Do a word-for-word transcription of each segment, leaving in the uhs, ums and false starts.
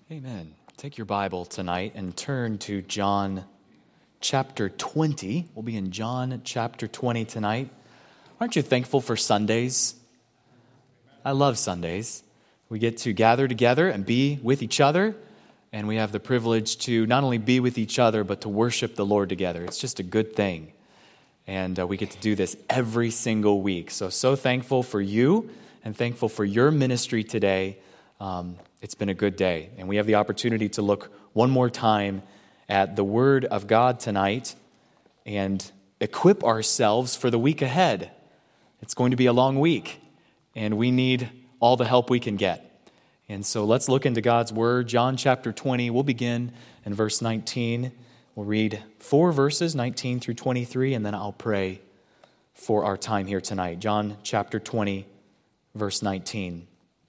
Amen. Take your Bible tonight and turn to John chapter twenty. We'll be in John chapter twenty tonight. Aren't you thankful for Sundays? I love Sundays. We get to gather together and be with each other, and we have the privilege to not only be with each other, but to worship the Lord together. It's just a good thing. And uh, we get to do this every single week. So, so thankful for you and thankful for your ministry today. Um, it's been a good day. And we have the opportunity to look one more time at the Word of God tonight and equip ourselves for the week ahead. It's going to be a long week, and we need all the help we can get. And so let's look into God's Word. John chapter twenty, we'll begin in verse nineteen. We'll read four verses, nineteen through twenty-three, and then I'll pray for our time here tonight. John chapter twenty, verse nineteen.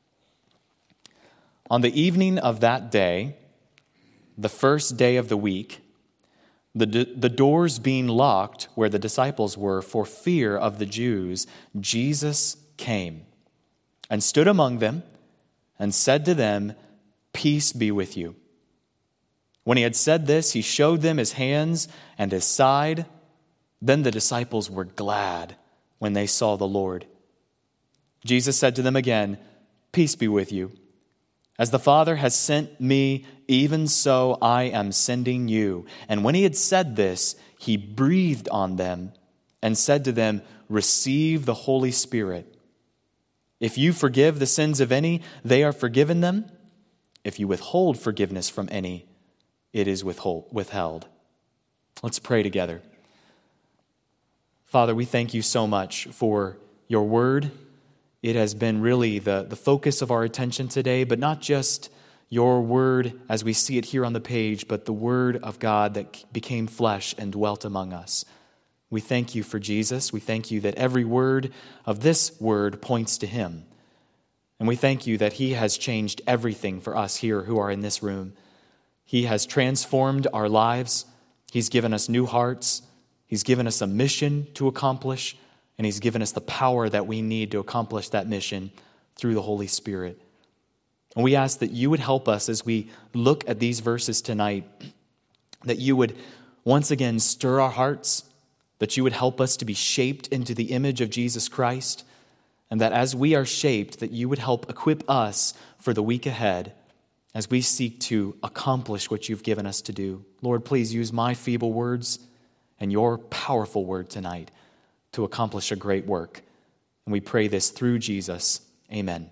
On the evening of that day, the first day of the week, the, the doors being locked where the disciples were for fear of the Jews, Jesus came and stood among them and said to them, "Peace be with you." When he had said this, he showed them his hands and his side. Then the disciples were glad when they saw the Lord. Jesus said to them again, "Peace be with you. As the Father has sent me, even so I am sending you." And when he had said this, he breathed on them and said to them, "Receive the Holy Spirit. If you forgive the sins of any, they are forgiven them. If you withhold forgiveness from any, it is withhold, withheld." Let's pray together. Father, we thank you so much for your word. It has been really the, the focus of our attention today, but not just your word as we see it here on the page, but the word of God that became flesh and dwelt among us. We thank you for Jesus. We thank you that every word of this word points to him. And we thank you that he has changed everything for us here who are in this room. He has transformed our lives. He's given us new hearts. He's given us a mission to accomplish. And he's given us the power that we need to accomplish that mission through the Holy Spirit. And we ask that you would help us as we look at these verses tonight, that you would once again stir our hearts, that you would help us to be shaped into the image of Jesus Christ, and that as we are shaped, that you would help equip us for the week ahead as we seek to accomplish what you've given us to do. Lord, please use my feeble words and your powerful word tonight to accomplish a great work. And we pray this through Jesus. Amen.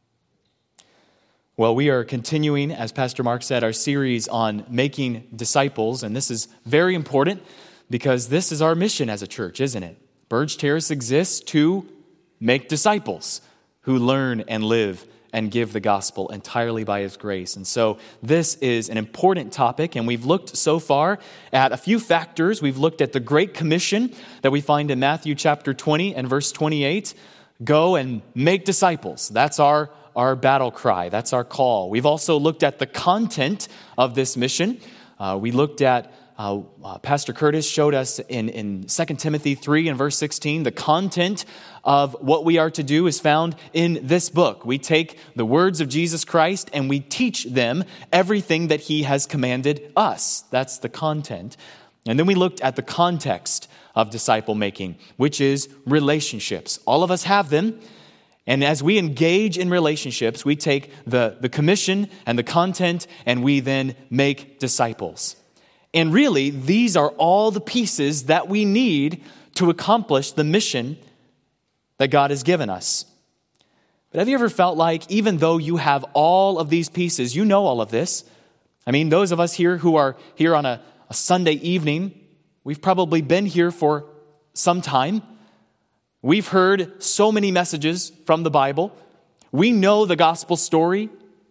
Well, we are continuing, as Pastor Mark said, our series on making disciples. And this is very important because this is our mission as a church, isn't it? Burge Terrace exists to make disciples who learn and live and give the gospel entirely by his grace. And so this is an important topic, and we've looked so far at a few factors. We've looked at the Great Commission that we find in Matthew chapter twenty and verse twenty-eight. Go and make disciples. That's our, our battle cry. That's our call. We've also looked at the content of this mission. Uh, we looked at Uh, uh, Pastor Curtis showed us in, in Second Timothy three and verse sixteen, the content of what we are to do is found in this book. We take the words of Jesus Christ and we teach them everything that he has commanded us. That's the content. And then we looked at the context of disciple making, which is relationships. All of us have them. And as we engage in relationships, we take the, the commission and the content and we then make disciples. And really, these are all the pieces that we need to accomplish the mission that God has given us. But have you ever felt like, even though you have all of these pieces, you know all of this? I mean, those of us here who are here on a, a Sunday evening, we've probably been here for some time. We've heard so many messages from the Bible. We know the gospel story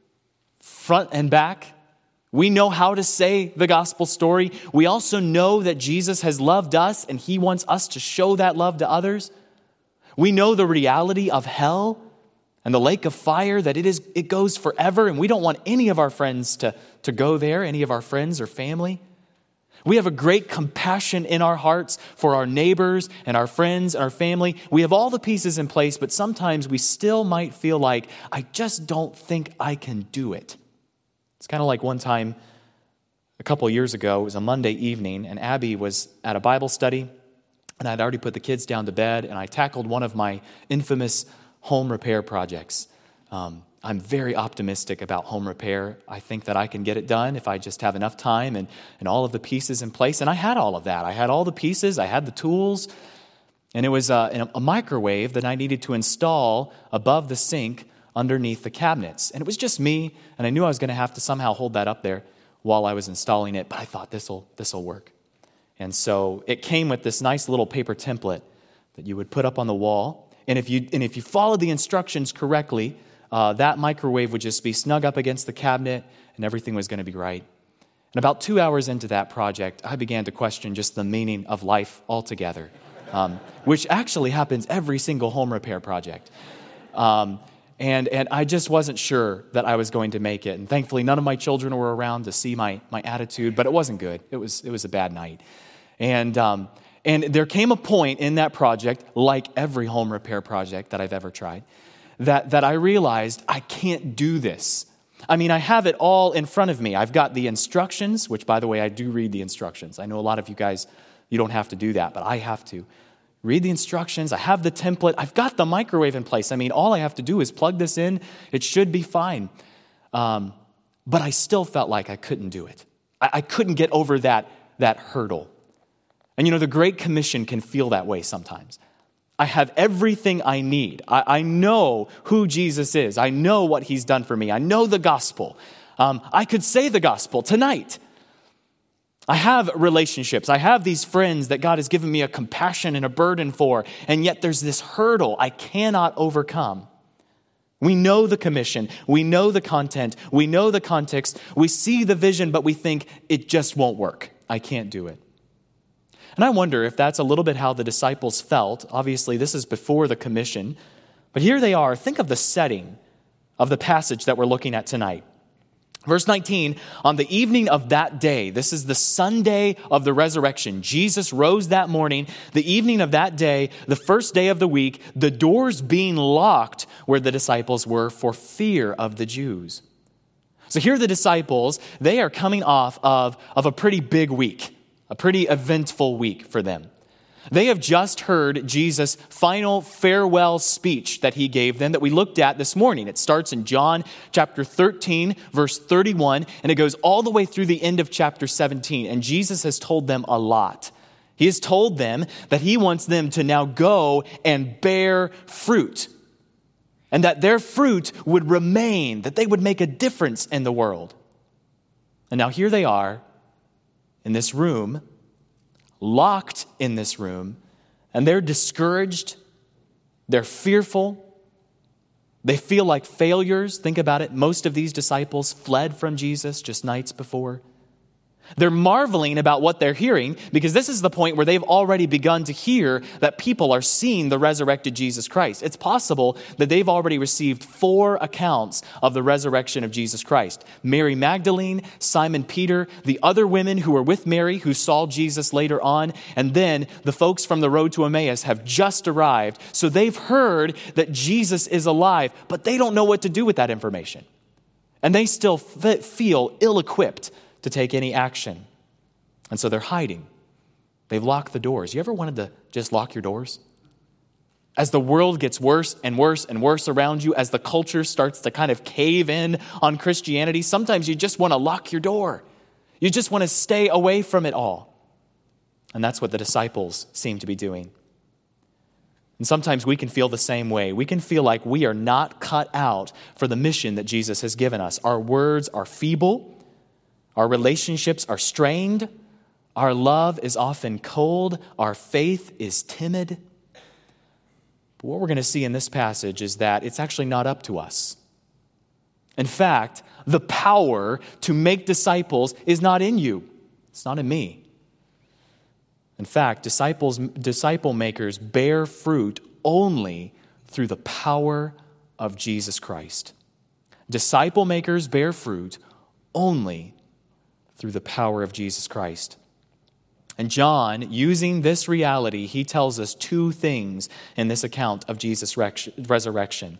front and back. We know how to say the gospel story. We also know that Jesus has loved us and he wants us to show that love to others. We know the reality of hell and the lake of fire, that it is it goes forever, and we don't want any of our friends to, to go there, any of our friends or family. We have a great compassion in our hearts for our neighbors and our friends and our family. We have all the pieces in place, but sometimes we still might feel like, I just don't think I can do it. It's kind of like one time a couple years ago, it was a Monday evening, and Abby was at a Bible study, and I'd already put the kids down to bed, and I tackled one of my infamous home repair projects. Um, I'm very optimistic about home repair. I think that I can get it done if I just have enough time and, and all of the pieces in place. And I had all of that. I had all the pieces. I had the tools. And it was a, a microwave that I needed to install above the sink underneath the cabinets. And it was just me, and I knew I was going to have to somehow hold that up there while I was installing it. But I thought, this'll, this'll work. And so it came with this nice little paper template that you would put up on the wall. And if you, and if you followed the instructions correctly, Uh, that microwave would just be snug up against the cabinet and everything was going to be right. And about two hours into that project, I began to question just the meaning of life altogether, um, which actually happens every single home repair project. Um, and, and I just wasn't sure that I was going to make it. And thankfully, none of my children were around to see my, my attitude, but it wasn't good. It was, it was a bad night. And, um, and there came a point in that project, like every home repair project that I've ever tried, That, that I realized I can't do this. I mean, I have it all in front of me. I've got the instructions, which, by the way, I do read the instructions. I know a lot of you guys, you don't have to do that, but I have to. Read the instructions. I have the template. I've got the microwave in place. I mean, all I have to do is plug this in. It should be fine. Um, but I still felt like I couldn't do it. I, I couldn't get over that, that hurdle. And, you know, the Great Commission can feel that way sometimes. I have everything I need. I, I know who Jesus is. I know what he's done for me. I know the gospel. Um, I could say the gospel tonight. I have relationships. I have these friends that God has given me a compassion and a burden for, and yet there's this hurdle I cannot overcome. We know the commission. We know the content. We know the context. We see the vision, but we think it just won't work. I can't do it. And I wonder if that's a little bit how the disciples felt. Obviously, this is before the commission. But here they are. Think of the setting of the passage that we're looking at tonight. Verse nineteen, on the evening of that day, this is the Sunday of the resurrection. Jesus rose that morning. The evening of that day, the first day of the week, the doors being locked where the disciples were for fear of the Jews. So here the disciples, they are coming off of, of a pretty big week. A pretty eventful week for them. They have just heard Jesus' final farewell speech that he gave them that we looked at this morning. It starts in John chapter thirteen, verse thirty-one, and it goes all the way through the end of chapter seventeen. And Jesus has told them a lot. He has told them that he wants them to now go and bear fruit. And that their fruit would remain, that they would make a difference in the world. And now here they are, in this room, locked in this room, and they're discouraged, they're fearful, they feel like failures. Think about it. Most of these disciples fled from Jesus just nights before. They're marveling about what they're hearing because this is the point where they've already begun to hear that people are seeing the resurrected Jesus Christ. It's possible that they've already received four accounts of the resurrection of Jesus Christ. Mary Magdalene, Simon Peter, the other women who were with Mary who saw Jesus later on, and then the folks from the road to Emmaus have just arrived. So they've heard that Jesus is alive, but they don't know what to do with that information. And they still f- feel ill-equipped to take any action. And so they're hiding. They've locked the doors. You ever wanted to just lock your doors? As the world gets worse and worse and worse around you, as the culture starts to kind of cave in on Christianity, sometimes you just want to lock your door. You just want to stay away from it all. And that's what the disciples seem to be doing. And sometimes we can feel the same way. We can feel like we are not cut out for the mission that Jesus has given us. Our words are feeble. Our relationships are strained. Our love is often cold. Our faith is timid. But what we're going to see in this passage is that it's actually not up to us. In fact, the power to make disciples is not in you. It's not in me. In fact, disciples, disciple makers bear fruit only through the power of Jesus Christ. Disciple makers bear fruit only through the power of Jesus Christ. And John, using this reality, he tells us two things in this account of Jesus' resurrection.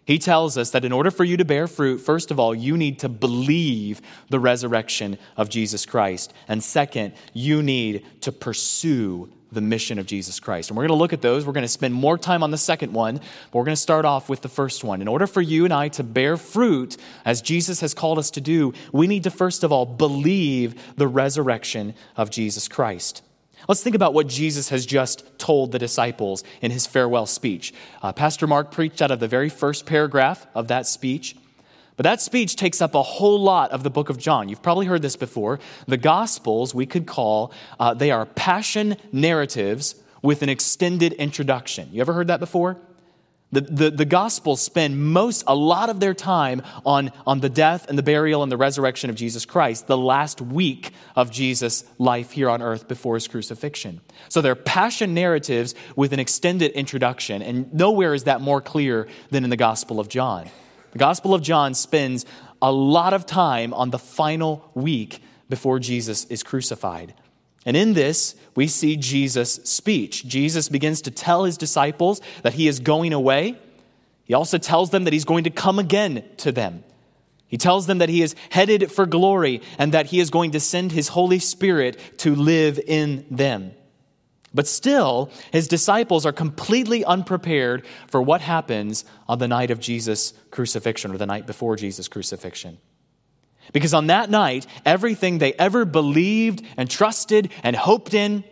He tells us that in order for you to bear fruit, first of all, you need to believe the resurrection of Jesus Christ. And second, you need to pursue the mission of Jesus Christ. And we're going to look at those. We're going to spend more time on the second one, but we're going to start off with the first one. In order for you and I to bear fruit, as Jesus has called us to do, we need to first of all believe the resurrection of Jesus Christ. Let's think about what Jesus has just told the disciples in his farewell speech. Uh, Pastor Mark preached out of the very first paragraph of that speech. But that speech takes up a whole lot of the book of John. You've probably heard this before. The Gospels, we could call, uh, they are passion narratives with an extended introduction. You ever heard that before? The, the, the Gospels spend most, a lot of their time on, on the death and the burial and the resurrection of Jesus Christ, the last week of Jesus' life here on earth before his crucifixion. So they're passion narratives with an extended introduction, and nowhere is that more clear than in the Gospel of John. The Gospel of John spends a lot of time on the final week before Jesus is crucified. And in this, we see Jesus' speech. Jesus begins to tell his disciples that he is going away. He also tells them that he's going to come again to them. He tells them that he is headed for glory and that he is going to send his Holy Spirit to live in them. But still, his disciples are completely unprepared for what happens on the night of Jesus' crucifixion, or the night before Jesus' crucifixion. Because on that night, everything they ever believed and trusted and hoped in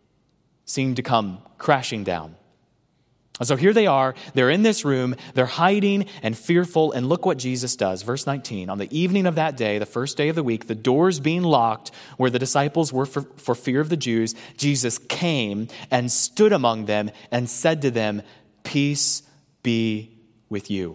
seemed to come crashing down. And so here they are, they're in this room, they're hiding and fearful, and look what Jesus does. Verse nineteen, on the evening of that day, the first day of the week, the doors being locked where the disciples were for, for fear of the Jews, Jesus came and stood among them and said to them, "Peace be with you."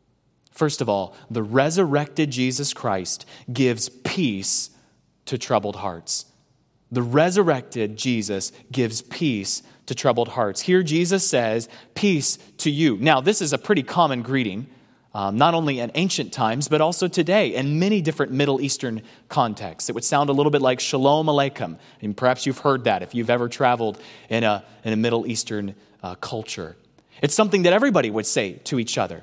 First of all, the resurrected Jesus Christ gives peace to troubled hearts. The resurrected Jesus gives peace to troubled hearts. Here Jesus says, "Peace to you." Now, this is a pretty common greeting, um, not only in ancient times, but also today in many different Middle Eastern contexts. It would sound a little bit like Shalom Aleichem. And perhaps you've heard that if you've ever traveled in a, in a Middle Eastern uh, culture. It's something that everybody would say to each other.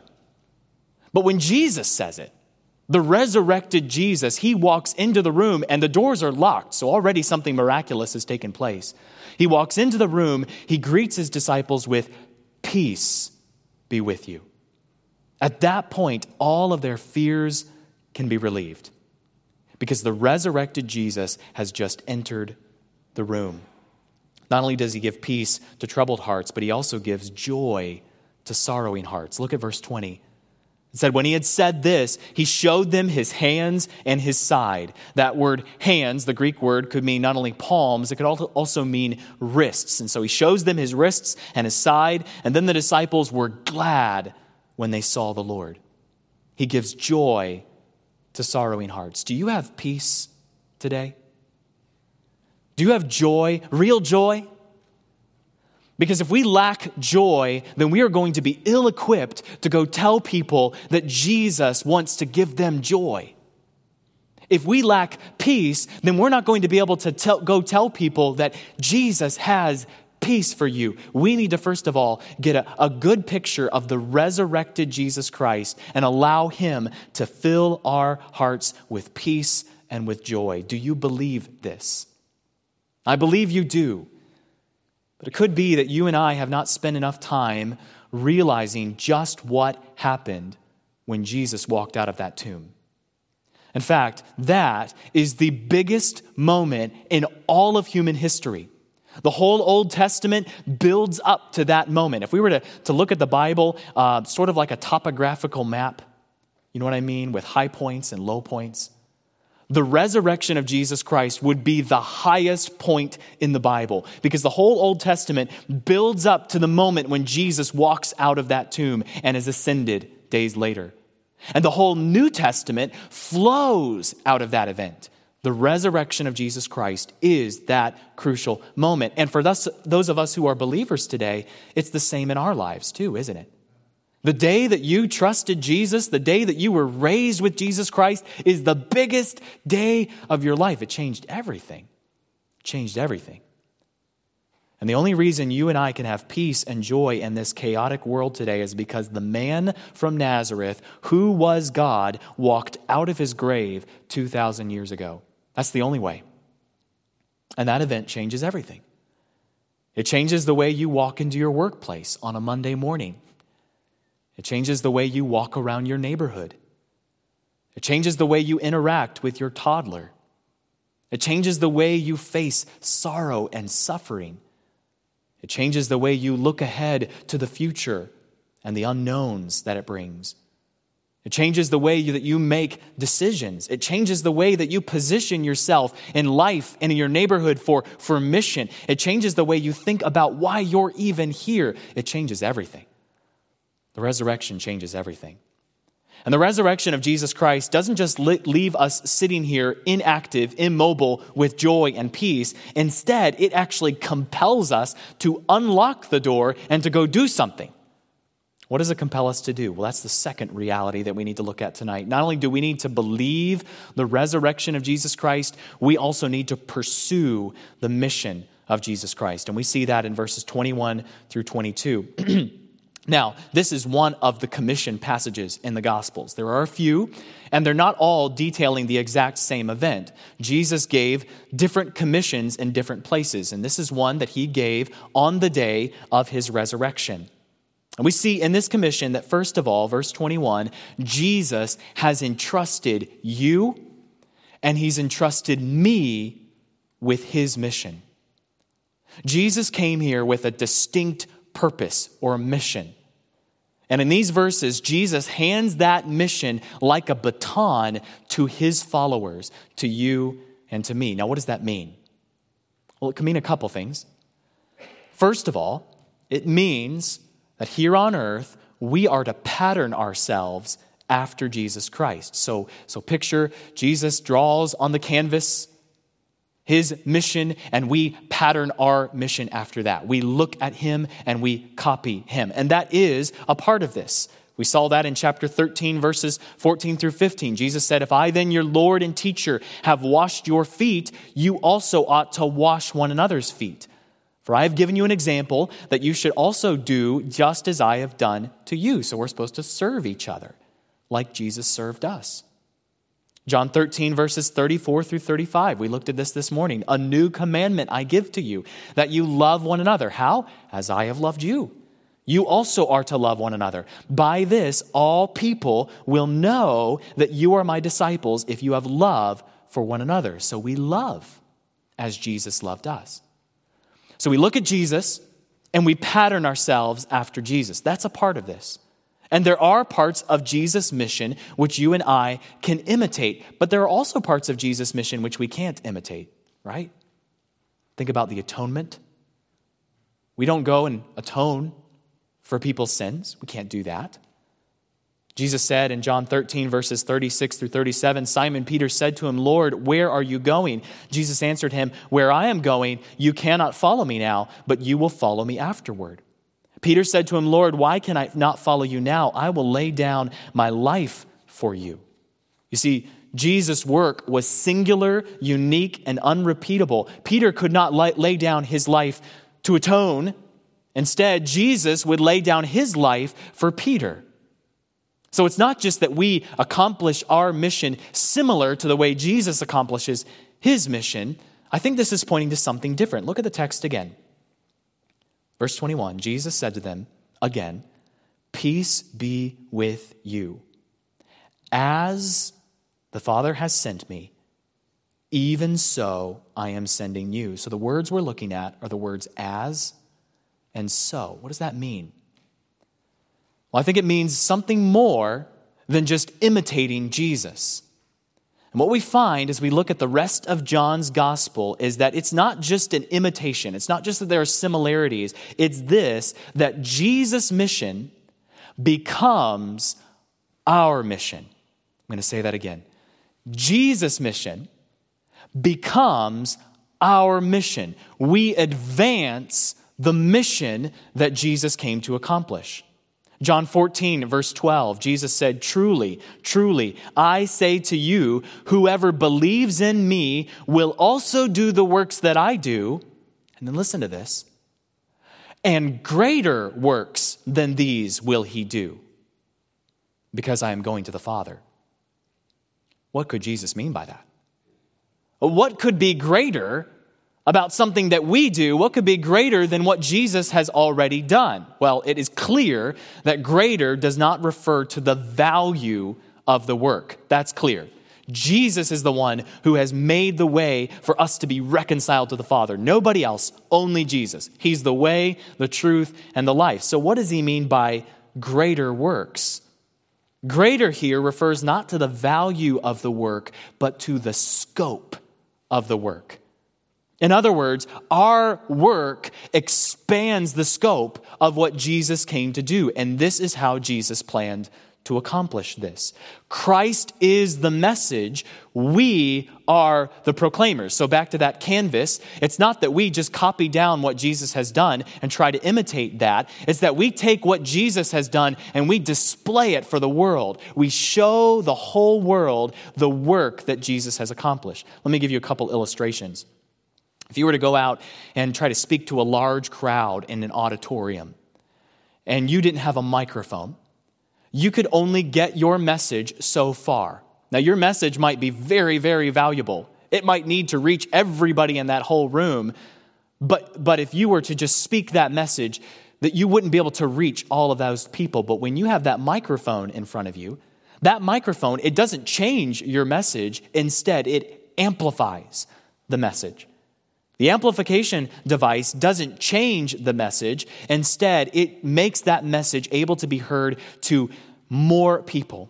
But when Jesus says it, the resurrected Jesus, he walks into the room and the doors are locked. So already something miraculous has taken place. He walks into the room, he greets his disciples with, "Peace be with you." At that point, all of their fears can be relieved because the resurrected Jesus has just entered the room. Not only does he give peace to troubled hearts, but he also gives joy to sorrowing hearts. Look at verse twenty. It said, when he had said this, he showed them his hands and his side. That word hands, the Greek word, could mean not only palms, it could also mean wrists. And so he shows them his wrists and his side. And then the disciples were glad when they saw the Lord. He gives joy to sorrowing hearts. Do you have peace today? Do you have joy, real joy? Because if we lack joy, then we are going to be ill-equipped to go tell people that Jesus wants to give them joy. If we lack peace, then we're not going to be able to tell, go tell people that Jesus has peace for you. We need to, first of all, get a, a good picture of the resurrected Jesus Christ and allow him to fill our hearts with peace and with joy. Do you believe this? I believe you do. But it could be that you and I have not spent enough time realizing just what happened when Jesus walked out of that tomb. In fact, that is the biggest moment in all of human history. The whole Old Testament builds up to that moment. If we were to, to look at the Bible, uh, sort of like a topographical map, you know what I mean, with high points and low points, the resurrection of Jesus Christ would be the highest point in the Bible because the whole Old Testament builds up to the moment when Jesus walks out of that tomb and is ascended days later. And the whole New Testament flows out of that event. The resurrection of Jesus Christ is that crucial moment. And for thus, those of us who are believers today, it's the same in our lives too, isn't it? The day that you trusted Jesus, the day that you were raised with Jesus Christ is the biggest day of your life. It changed everything. It changed everything. And the only reason you and I can have peace and joy in this chaotic world today is because the man from Nazareth, who was God, walked out of his grave two thousand years ago. That's the only way. And that event changes everything. It changes the way you walk into your workplace on a Monday morning. It changes the way you walk around your neighborhood. It changes the way you interact with your toddler. It changes the way you face sorrow and suffering. It changes the way you look ahead to the future and the unknowns that it brings. It changes the way you, that you make decisions. It changes the way that you position yourself in life and in your neighborhood for, for mission. It changes the way you think about why you're even here. It changes everything. The resurrection changes everything. And the resurrection of Jesus Christ doesn't just leave us sitting here inactive, immobile, with joy and peace. Instead, it actually compels us to unlock the door and to go do something. What does it compel us to do? Well, that's the second reality that we need to look at tonight. Not only do we need to believe the resurrection of Jesus Christ, we also need to pursue the mission of Jesus Christ. And we see that in verses twenty-one through twenty-two. Now, this is one of the commission passages in the Gospels. There are a few, and they're not all detailing the exact same event. Jesus gave different commissions in different places, and this is one that he gave on the day of his resurrection. And we see in this commission that, first of all, verse twenty-one, Jesus has entrusted you and he's entrusted me with his mission. Jesus came here with a distinct purpose or a mission. And in these verses, Jesus hands that mission like a baton to his followers, to you and to me. Now, what does that mean? Well, it can mean a couple things. First of all, it means that here on earth, we are to pattern ourselves after Jesus Christ. So, so picture Jesus draws on the canvas his mission, and we pattern our mission after that. We look at him and we copy him. And that is a part of this. We saw that in chapter thirteen, verses fourteen through fifteen. Jesus said, "If I then, your Lord and teacher, have washed your feet, you also ought to wash one another's feet. For I have given you an example that you should also do just as I have done to you." So we're supposed to serve each other like Jesus served us. John thirteen, verses thirty-four through thirty-five. We looked at this this morning. "A new commandment I give to you, that you love one another." How? "As I have loved you. You also are to love one another. By this, all people will know that you are my disciples if you have love for one another." So we love as Jesus loved us. So we look at Jesus and we pattern ourselves after Jesus. That's a part of this. And there are parts of Jesus' mission which you and I can imitate, but there are also parts of Jesus' mission which we can't imitate, right? Think about the atonement. We don't go and atone for people's sins. We can't do that. Jesus said in John thirteen, verses thirty-six through thirty-seven, Simon Peter said to him, "Lord, where are you going?" Jesus answered him, "Where I am going, you cannot follow me now, but you will follow me afterward." Peter said to him, "Lord, why can I not follow you now? I will lay down my life for you." You see, Jesus' work was singular, unique, and unrepeatable. Peter could not lay down his life to atone. Instead, Jesus would lay down his life for Peter. So it's not just that we accomplish our mission similar to the way Jesus accomplishes his mission. I think this is pointing to something different. Look at the text again. Verse twenty-one, Jesus said to them again, "Peace be with you. As the Father has sent me, even so I am sending you." So the words we're looking at are the words "as" and "so." What does that mean? Well, I think it means something more than just imitating Jesus. And what we find as we look at the rest of John's gospel is that it's not just an imitation. It's not just that there are similarities. It's this, that Jesus' mission becomes our mission. I'm going to say that again. Jesus' mission becomes our mission. We advance the mission that Jesus came to accomplish. John fourteen, verse twelve, Jesus said, "Truly, truly, I say to you, whoever believes in me will also do the works that I do." And then listen to this. and greater works than these will he do, because I am going to the Father. What could Jesus mean by that? What could be greater about something that we do? What could be greater than what Jesus has already done? Well, it is clear that greater does not refer to the value of the work. That's clear. Jesus is the one who has made the way for us to be reconciled to the Father. Nobody else, only Jesus. He's the way, the truth, and the life. So what does he mean by greater works? Greater here refers not to the value of the work, but to the scope of the work. In other words, our work expands the scope of what Jesus came to do. And this is how Jesus planned to accomplish this. Christ is the message. We are the proclaimers. So back to that canvas, it's not that we just copy down what Jesus has done and try to imitate that. It's that we take what Jesus has done and we display it for the world. We show the whole world the work that Jesus has accomplished. Let me give you a couple illustrations. If you were to go out and try to speak to a large crowd in an auditorium and you didn't have a microphone, you could only get your message so far. Now, your message might be very, very valuable. It might need to reach everybody in that whole room. But, but if you were to just speak that message, that you wouldn't be able to reach all of those people. But when you have that microphone in front of you, that microphone, it doesn't change your message. Instead, it amplifies the message. The amplification device doesn't change the message. Instead, it makes that message able to be heard to more people.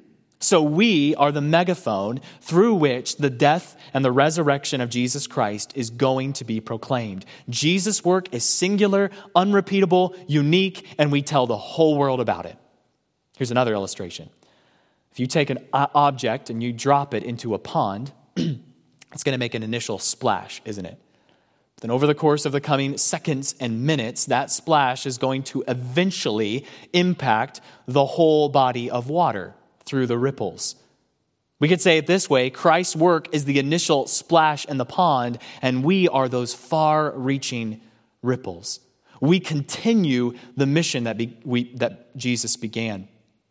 So we are the megaphone through which the death and the resurrection of Jesus Christ is going to be proclaimed. Jesus' work is singular, unrepeatable, unique, and we tell the whole world about it. Here's another illustration. If you take an object and you drop it into a pond, it's going to make an initial splash, isn't it? Then over the course of the coming seconds and minutes, that splash is going to eventually impact the whole body of water through the ripples. We could say it this way: Christ's work is the initial splash in the pond, and we are those far-reaching ripples. We continue the mission that, be, we, that Jesus began.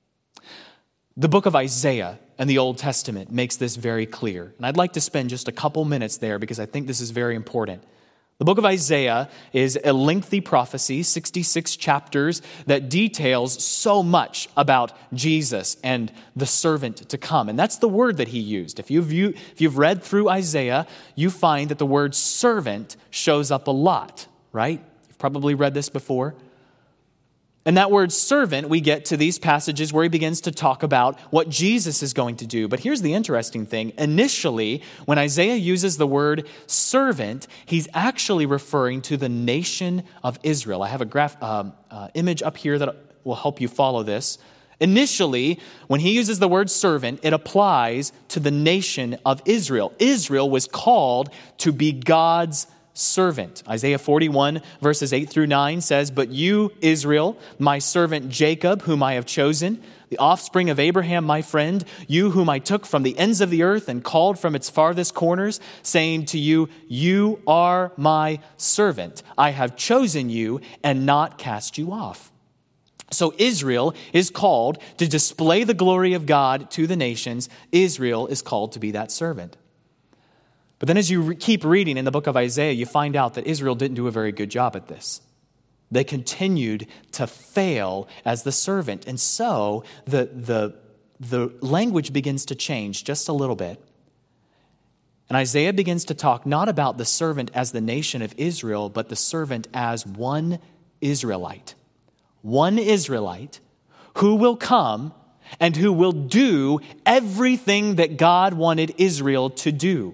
The book of Isaiah and the Old Testament makes this very clear. And I'd like to spend just a couple minutes there because I think this is very important. The book of Isaiah is a lengthy prophecy, sixty-six chapters, that details so much about Jesus and the servant to come. And that's the word that he used. If you've, you, if you've read through Isaiah, you find that the word servant shows up a lot, right? You've probably read this before. And that word servant, we get to these passages where he begins to talk about what Jesus is going to do. But here's the interesting thing. Initially, when Isaiah uses the word servant, he's actually referring to the nation of Israel. I have a graph um, uh, image up here that will help you follow this. Initially, when he uses the word servant, it applies to the nation of Israel. Israel was called to be God's servant. Isaiah forty-one verses eight through nine says, "But you, Israel, my servant Jacob, whom I have chosen, the offspring of Abraham, my friend, you whom I took from the ends of the earth and called from its farthest corners, saying to you, you are my servant. I have chosen you and not cast you off." So Israel is called to display the glory of God to the nations. Israel is called to be that servant. But then as you re- keep reading in the book of Isaiah, you find out that Israel didn't do a very good job at this. They continued to fail as the servant. And so the, the, the language begins to change just a little bit. And Isaiah begins to talk not about the servant as the nation of Israel, but the servant as one Israelite. One Israelite who will come and who will do everything that God wanted Israel to do.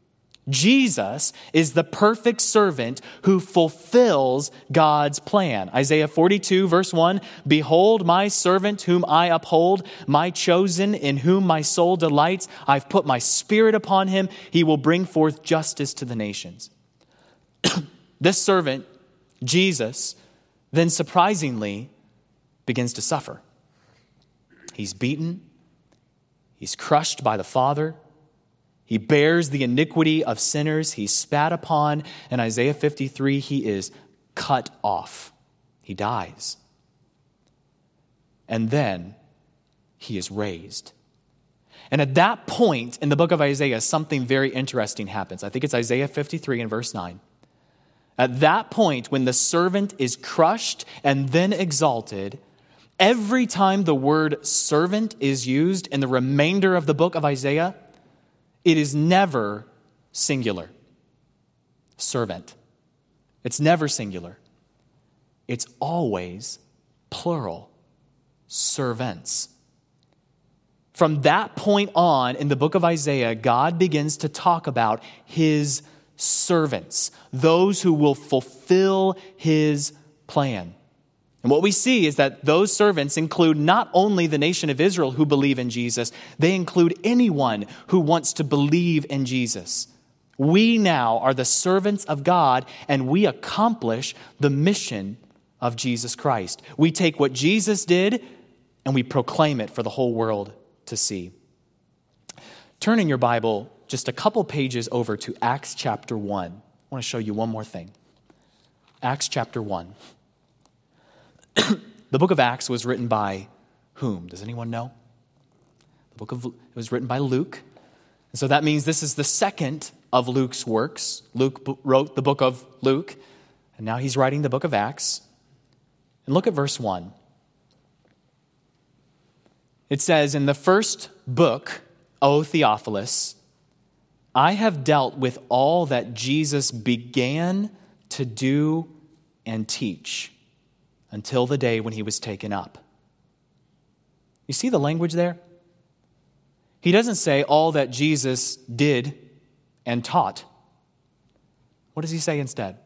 Jesus is the perfect servant who fulfills God's plan. Isaiah forty-two verse one, "Behold my servant whom I uphold, my chosen in whom my soul delights. I've put my spirit upon him. He will bring forth justice to the nations." This servant, Jesus, then surprisingly begins to suffer. He's beaten. He's crushed by the Father. He bears the iniquity of sinners. He's spat upon. In Isaiah fifty-three, he is cut off. He dies. And then he is raised. And at that point in the book of Isaiah, something very interesting happens. I think it's Isaiah fifty-three and verse nine. At that point, when the servant is crushed and then exalted, every time the word servant is used in the remainder of the book of Isaiah, it is never singular. Servant. It's never singular. It's always plural. Servants. From that point on in the book of Isaiah, God begins to talk about his servants, those who will fulfill his plan. And what we see is that those servants include not only the nation of Israel who believe in Jesus, they include anyone who wants to believe in Jesus. We now are the servants of God, and we accomplish the mission of Jesus Christ. We take what Jesus did and we proclaim it for the whole world to see. Turn in your Bible just a couple pages over to Acts chapter one. I want to show you one more thing. Acts chapter one. The book of Acts was written by whom? Does anyone know? The book of it was written by Luke. And so that means this is the second of Luke's works. Luke wrote the book of Luke, and now he's writing the book of Acts. And look at verse one. It says, in the first book, O Theophilus, I have dealt with all that Jesus began to do and teach until the day when he was taken up. You see the language there? He doesn't say all that Jesus did and taught. What does he say instead?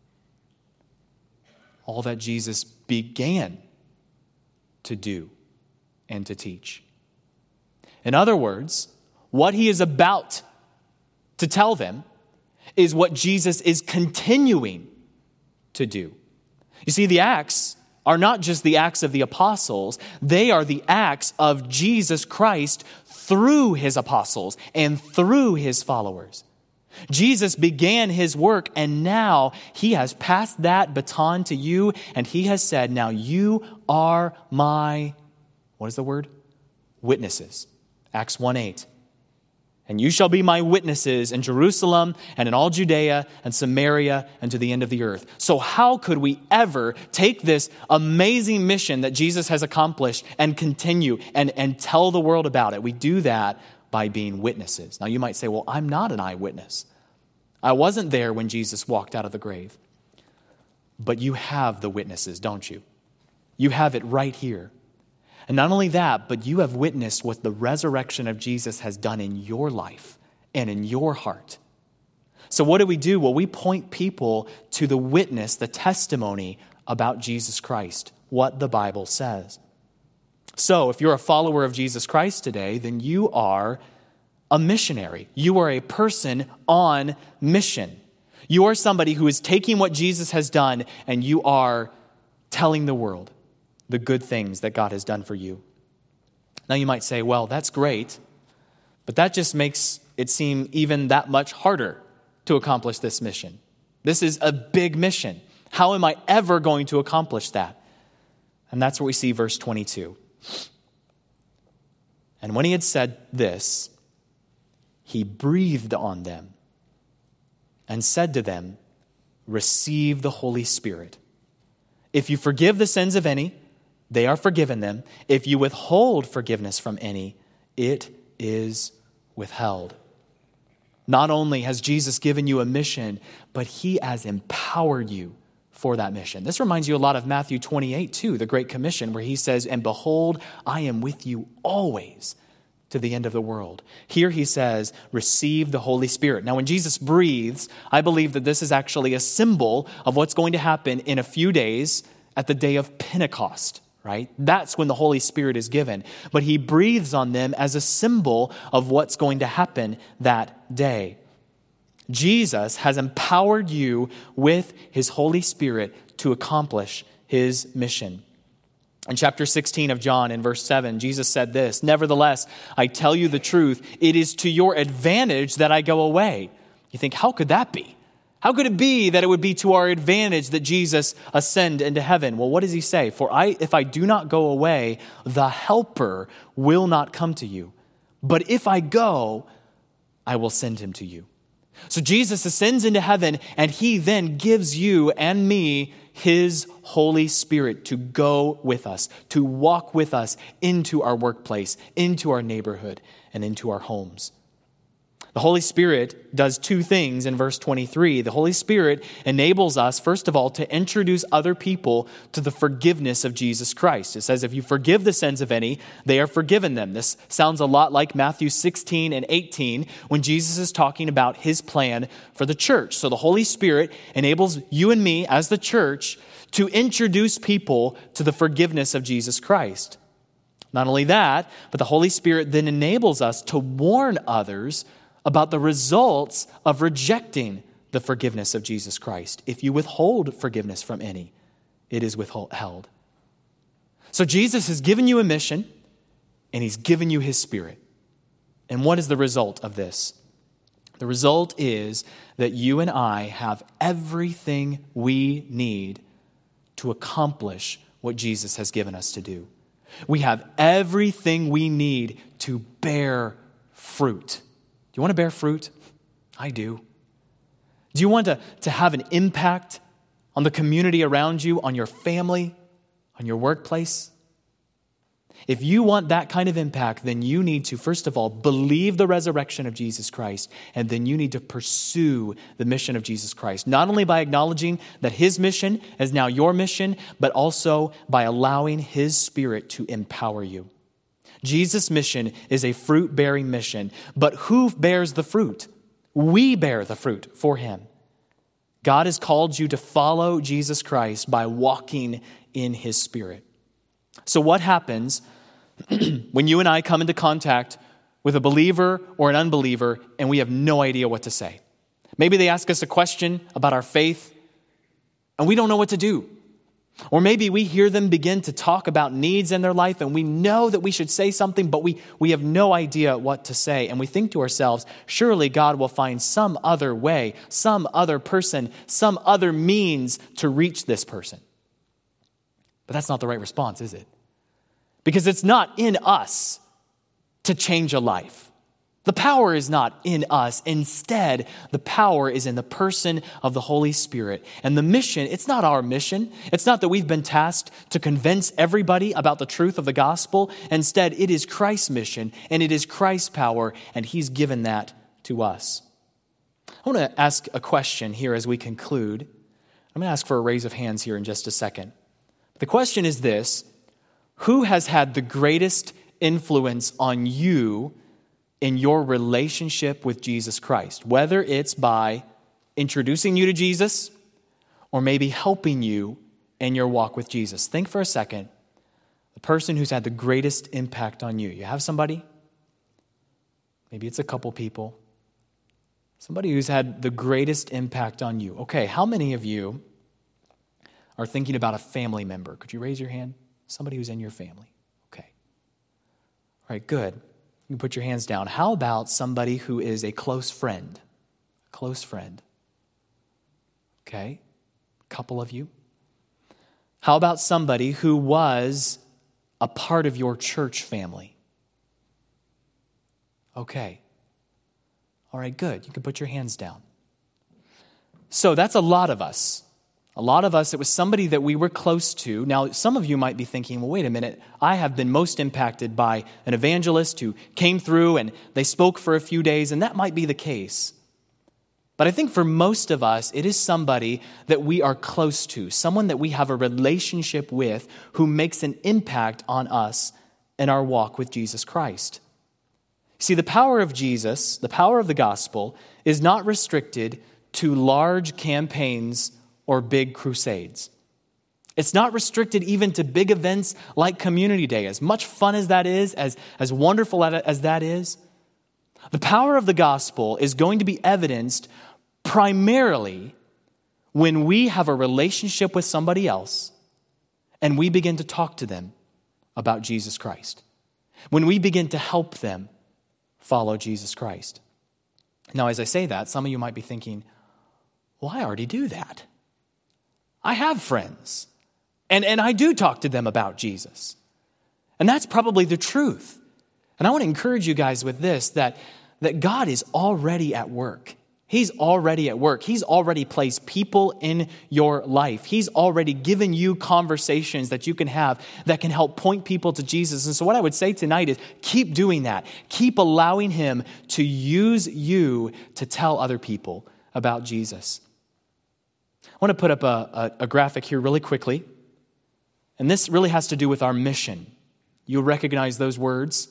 All that Jesus began to do and to teach. In other words, what he is about to tell them is what Jesus is continuing to do. You see, the Acts are not just the Acts of the apostles, they are the acts of Jesus Christ through his apostles and through his followers. Jesus began his work, and now he has passed that baton to you, and he has said, now you are my, what is the word? Witnesses. Acts one eight. And you shall be my witnesses in Jerusalem and in all Judea and Samaria and to the end of the earth. So how could we ever take this amazing mission that Jesus has accomplished and continue and, and tell the world about it? We do that by being witnesses. Now you might say, well, I'm not an eyewitness. I wasn't there when Jesus walked out of the grave. But you have the witnesses, don't you? You have it right here. And not only that, but you have witnessed what the resurrection of Jesus has done in your life and in your heart. So what do we do? Well, we point people to the witness, the testimony about Jesus Christ, what the Bible says. So if you're a follower of Jesus Christ today, then you are a missionary. You are a person on mission. You are somebody who is taking what Jesus has done and you are telling the world the good things that God has done for you. Now you might say, well, that's great, but that just makes it seem even that much harder to accomplish this mission. This is a big mission. How am I ever going to accomplish that? And that's what we see verse twenty-two. And when he had said this, he breathed on them and said to them, receive the Holy Spirit. If you forgive the sins of any, they are forgiven them. If you withhold forgiveness from any, it is withheld. Not only has Jesus given you a mission, but he has empowered you for that mission. This reminds you a lot of Matthew twenty-eight, too, the Great Commission, where he says, and behold, I am with you always to the end of the world. Here he says, receive the Holy Spirit. Now, when Jesus breathes, I believe that this is actually a symbol of what's going to happen in a few days at the day of Pentecost. Right? That's when the Holy Spirit is given. But he breathes on them as a symbol of what's going to happen that day. Jesus has empowered you with his Holy Spirit to accomplish his mission. In chapter sixteen of John, in verse seven, Jesus said this, nevertheless, I tell you the truth, it is to your advantage that I go away. You think, how could that be? How could it be that it would be to our advantage that Jesus ascend into heaven? Well, what does he say? For I, if I do not go away, the Helper will not come to you. But if I go, I will send him to you. So Jesus ascends into heaven, and he then gives you and me his Holy Spirit to go with us, to walk with us into our workplace, into our neighborhood, and into our homes. The Holy Spirit does two things in verse twenty-three. The Holy Spirit enables us, first of all, to introduce other people to the forgiveness of Jesus Christ. It says, if you forgive the sins of any, they are forgiven them. This sounds a lot like Matthew sixteen and eighteen when Jesus is talking about his plan for the church. So the Holy Spirit enables you and me as the church to introduce people to the forgiveness of Jesus Christ. Not only that, but the Holy Spirit then enables us to warn others about the results of rejecting the forgiveness of Jesus Christ. If you withhold forgiveness from any, it is withheld. So Jesus has given you a mission, and he's given you his Spirit. And what is the result of this? The result is that you and I have everything we need to accomplish what Jesus has given us to do. We have everything we need to bear fruit. Do you want to bear fruit? I do. Do you want to, to have an impact on the community around you, on your family, on your workplace? If you want that kind of impact, then you need to, first of all, believe the resurrection of Jesus Christ, and then you need to pursue the mission of Jesus Christ, not only by acknowledging that his mission is now your mission, but also by allowing his Spirit to empower you. Jesus' mission is a fruit-bearing mission, but who bears the fruit? We bear the fruit for him. God has called you to follow Jesus Christ by walking in his Spirit. So what happens when you and I come into contact with a believer or an unbeliever and we have no idea what to say? Maybe they ask us a question about our faith and we don't know what to do. Or maybe we hear them begin to talk about needs in their life and we know that we should say something, but we, we have no idea what to say. And we think to ourselves, surely God will find some other way, some other person, some other means to reach this person. But that's not the right response, is it? Because it's not in us to change a life. The power is not in us. Instead, the power is in the person of the Holy Spirit. And the mission, it's not our mission. It's not that we've been tasked to convince everybody about the truth of the gospel. Instead, it is Christ's mission and it is Christ's power, and he's given that to us. I want to ask a question here as we conclude. I'm going to ask for a raise of hands here in just a second. The question is this: who has had the greatest influence on you in your relationship with Jesus Christ? Whether it's by introducing you to Jesus or maybe helping you in your walk with Jesus. Think for a second. The person who's had the greatest impact on you. You have somebody? Maybe it's a couple people. Somebody who's had the greatest impact on you. Okay, how many of you are thinking about a family member? Could you raise your hand? Somebody who's in your family. Okay. All right, good. You can put your hands down. How about somebody who is a close friend? A close friend. Okay. A couple of you. How about somebody who was a part of your church family? Okay. All right, good. You can put your hands down. So that's a lot of us. A lot of us, it was somebody that we were close to. Now, some of you might be thinking, well, wait a minute. I have been most impacted by an evangelist who came through and they spoke for a few days, and that might be the case. But I think for most of us, it is somebody that we are close to, someone that we have a relationship with who makes an impact on us in our walk with Jesus Christ. See, the power of Jesus, the power of the gospel, is not restricted to large campaigns or big crusades. It's not restricted even to big events like Community Day. As much fun as that is, as, as wonderful as that is, the power of the gospel is going to be evidenced primarily when we have a relationship with somebody else and we begin to talk to them about Jesus Christ. When we begin to help them follow Jesus Christ. Now, as I say that, some of you might be thinking, well, I already do that. I have friends, and, and I do talk to them about Jesus. And that's probably the truth. And I want to encourage you guys with this, that, that God is already at work. He's already at work. He's already placed people in your life. He's already given you conversations that you can have that can help point people to Jesus. And so what I would say tonight is keep doing that. Keep allowing him to use you to tell other people about Jesus. I want to put up a, a, a graphic here really quickly. And this really has to do with our mission. You'll recognize those words.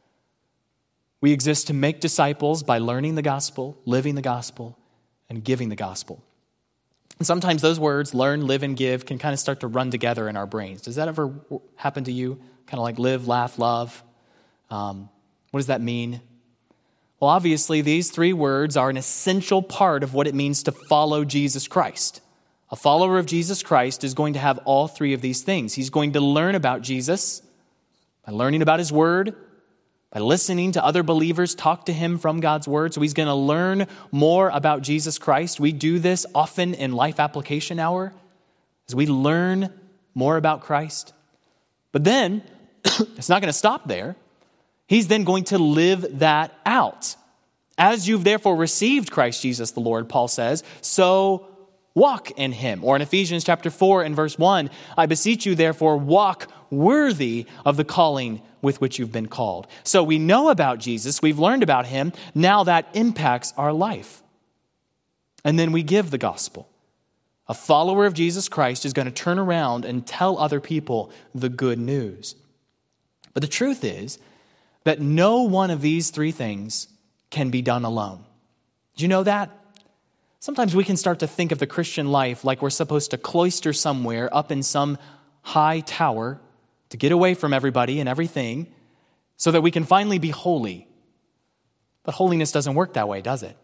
We exist to make disciples by learning the gospel, living the gospel, and giving the gospel. And sometimes those words, learn, live, and give, can kind of start to run together in our brains. Does that ever happen to you? Kind of like live, laugh, love. Um, what does that mean? Well, obviously, these three words are an essential part of what it means to follow Jesus Christ. A follower of Jesus Christ is going to have all three of these things. He's going to learn about Jesus by learning about his word, by listening to other believers talk to him from God's word. So he's going to learn more about Jesus Christ. We do this often in Life Application Hour as we learn more about Christ. But then, it's not going to stop there. He's then going to live that out. As you've therefore received Christ Jesus the Lord, Paul says, so walk in him. Or in Ephesians chapter four and verse one, I beseech you therefore walk worthy of the calling with which you've been called. So we know about Jesus, we've learned about him, now that impacts our life. And then we give the gospel. A follower of Jesus Christ is going to turn around and tell other people the good news. But the truth is that no one of these three things can be done alone. Do you know that? Sometimes we can start to think of the Christian life like we're supposed to cloister somewhere up in some high tower to get away from everybody and everything so that we can finally be holy. But holiness doesn't work that way, does it?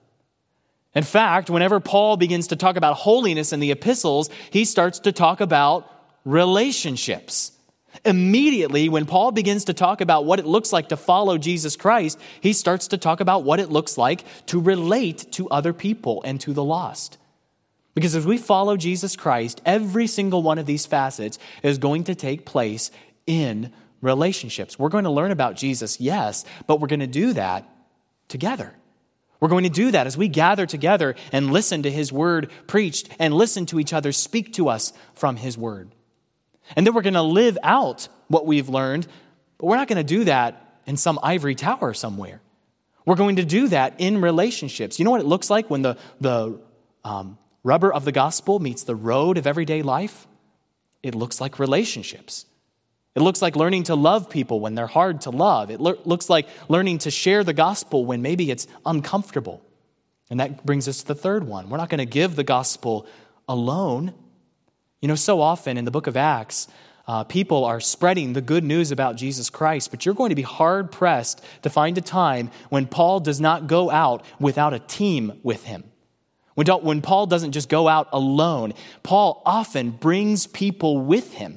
In fact, whenever Paul begins to talk about holiness in the epistles, he starts to talk about relationships. Immediately, when Paul begins to talk about what it looks like to follow Jesus Christ, he starts to talk about what it looks like to relate to other people and to the lost. Because as we follow Jesus Christ, every single one of these facets is going to take place in relationships. We're going to learn about Jesus, yes, but we're going to do that together. We're going to do that as we gather together and listen to his word preached and listen to each other speak to us from his word. And then we're going to live out what we've learned, but we're not going to do that in some ivory tower somewhere. We're going to do that in relationships. You know what it looks like when the, the um, rubber of the gospel meets the road of everyday life? It looks like relationships. It looks like learning to love people when they're hard to love. It lo- looks like learning to share the gospel when maybe it's uncomfortable. And that brings us to the third one. We're not going to give the gospel alone. You know, so often in the book of Acts, uh, people are spreading the good news about Jesus Christ, but you're going to be hard-pressed to find a time when Paul does not go out without a team with him. When, don't, when Paul doesn't just go out alone, Paul often brings people with him.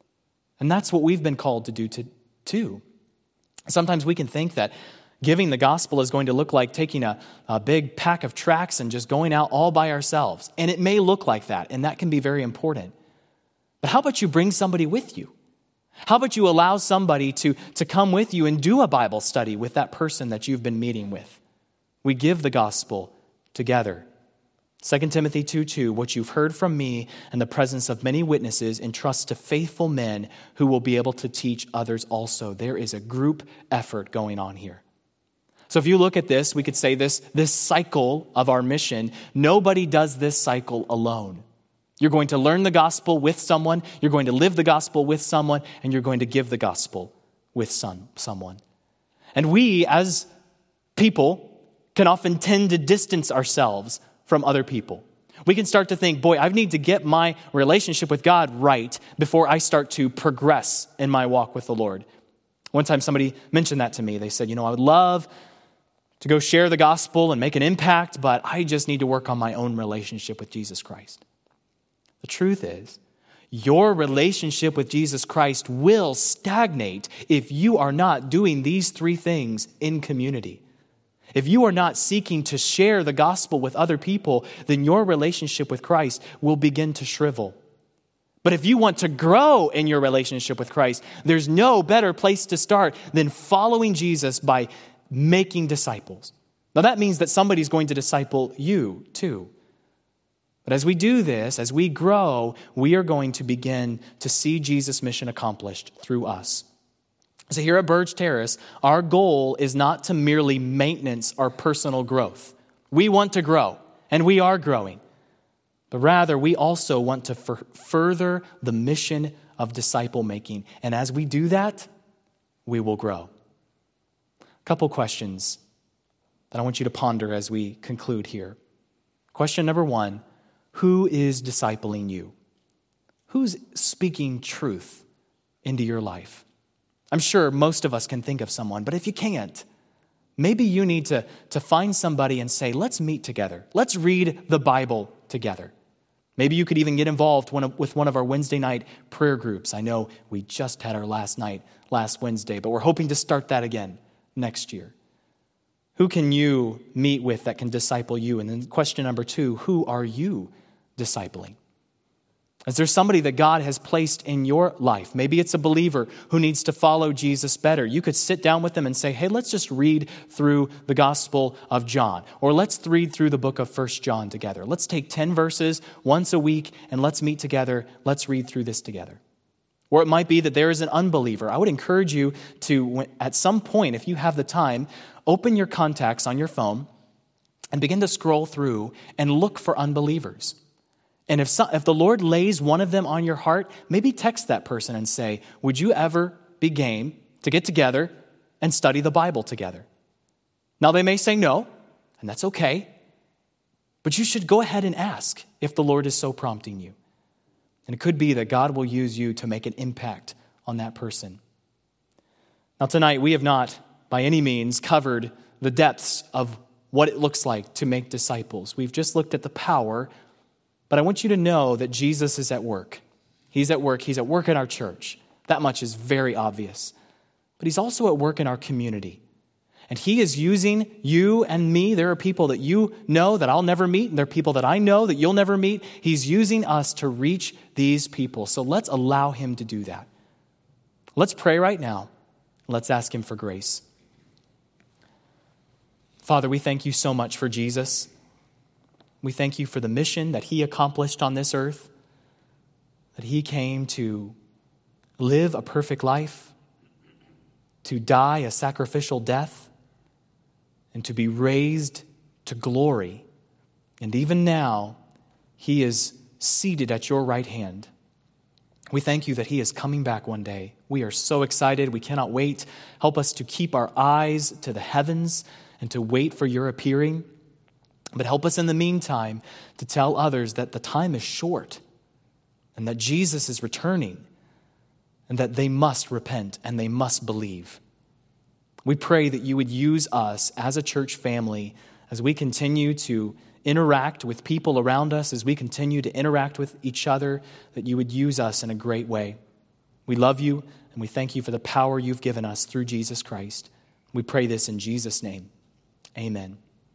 And that's what we've been called to do to, too. Sometimes we can think that giving the gospel is going to look like taking a, a big pack of tracts and just going out all by ourselves. And it may look like that, and that can be very important. But how about you bring somebody with you? How about you allow somebody to, to come with you and do a Bible study with that person that you've been meeting with? We give the gospel together. Second Timothy two two, what you've heard from me in the presence of many witnesses, entrust to faithful men who will be able to teach others also. There is a group effort going on here. So if you look at this, we could say this, this cycle of our mission, nobody does this cycle alone. You're going to learn the gospel with someone, you're going to live the gospel with someone, and you're going to give the gospel with some, someone. And we, as people, can often tend to distance ourselves from other people. We can start to think, boy, I need to get my relationship with God right before I start to progress in my walk with the Lord. One time somebody mentioned that to me. They said, you know, I would love to go share the gospel and make an impact, but I just need to work on my own relationship with Jesus Christ. The truth is, your relationship with Jesus Christ will stagnate if you are not doing these three things in community. If you are not seeking to share the gospel with other people, then your relationship with Christ will begin to shrivel. But if you want to grow in your relationship with Christ, there's no better place to start than following Jesus by making disciples. Now that means that somebody's going to disciple you too. But as we do this, as we grow, we are going to begin to see Jesus' mission accomplished through us. So here at Burge Terrace, our goal is not to merely maintenance our personal growth. We want to grow, and we are growing. But rather, we also want to f- further the mission of disciple making. And as we do that, we will grow. A couple questions that I want you to ponder as we conclude here. Question number one, who is discipling you? Who's speaking truth into your life? I'm sure most of us can think of someone, but if you can't, maybe you need to, to find somebody and say, let's meet together. Let's read the Bible together. Maybe you could even get involved with one of our Wednesday night prayer groups. I know we just had our last night last Wednesday, but we're hoping to start that again next year. Who can you meet with that can disciple you? And then question number two, who are you discipling? Is there somebody that God has placed in your life? Maybe it's a believer who needs to follow Jesus better. You could sit down with them and say, hey, let's just read through the Gospel of John. Or let's read through the book of First John together. Let's take ten verses once a week and let's meet together. Let's read through this together. Or it might be that there is an unbeliever. I would encourage you to, at some point, if you have the time, open your contacts on your phone and begin to scroll through and look for unbelievers. And if some, if the Lord lays one of them on your heart, maybe text that person and say, would you ever be game to get together and study the Bible together? Now, they may say no, and that's okay. But you should go ahead and ask if the Lord is so prompting you. And it could be that God will use you to make an impact on that person. Now, tonight, we have not by any means covered the depths of what it looks like to make disciples. We've just looked at the power. But I want you to know that Jesus is at work. He's at work. He's at work in our church. That much is very obvious. But he's also at work in our community. And he is using you and me. There are people that you know that I'll never meet, and there are people that I know that you'll never meet. He's using us to reach these people. So let's allow him to do that. Let's pray right now. Let's ask him for grace. Father, we thank you so much for Jesus. We thank you for the mission that he accomplished on this earth, that he came to live a perfect life, to die a sacrificial death, and to be raised to glory. And even now, he is seated at your right hand. We thank you that he is coming back one day. We are so excited. We cannot wait. Help us to keep our eyes to the heavens and to wait for your appearing. But help us in the meantime to tell others that the time is short and that Jesus is returning and that they must repent and they must believe. We pray that you would use us as a church family as we continue to interact with people around us, as we continue to interact with each other, that you would use us in a great way. We love you and we thank you for the power you've given us through Jesus Christ. We pray this in Jesus' name. Amen.